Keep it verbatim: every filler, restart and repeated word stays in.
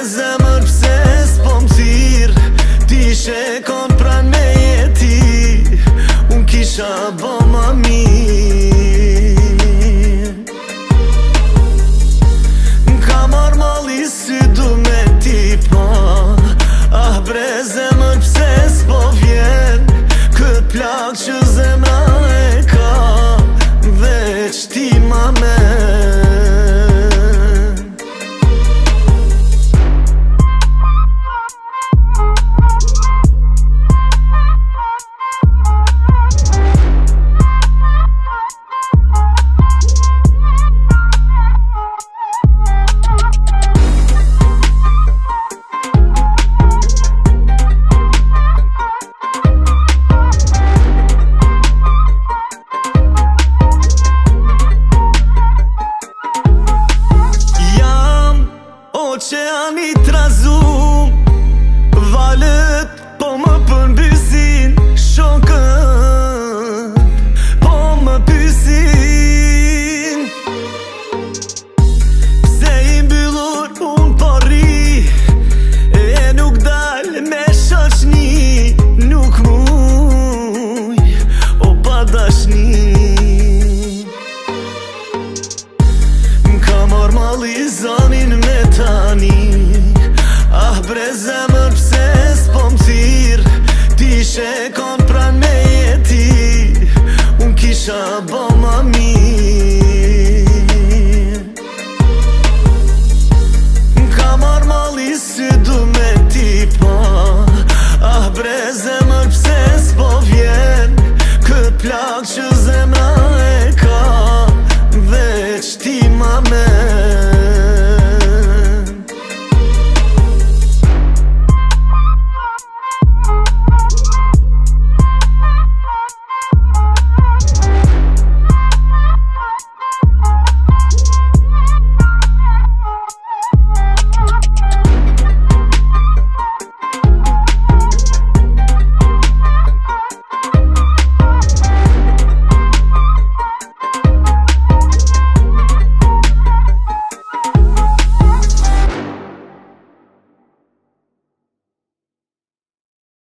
zemër pse s'po m'thirr, ti ishe kon pran me jeti, unë kisha bo ma mirë. N'ka marr malli si du me ti pa, ah bre zemër pse s'po vjen, kët plak që zemra e ka, veç ti ma men. Oceani trazum, vale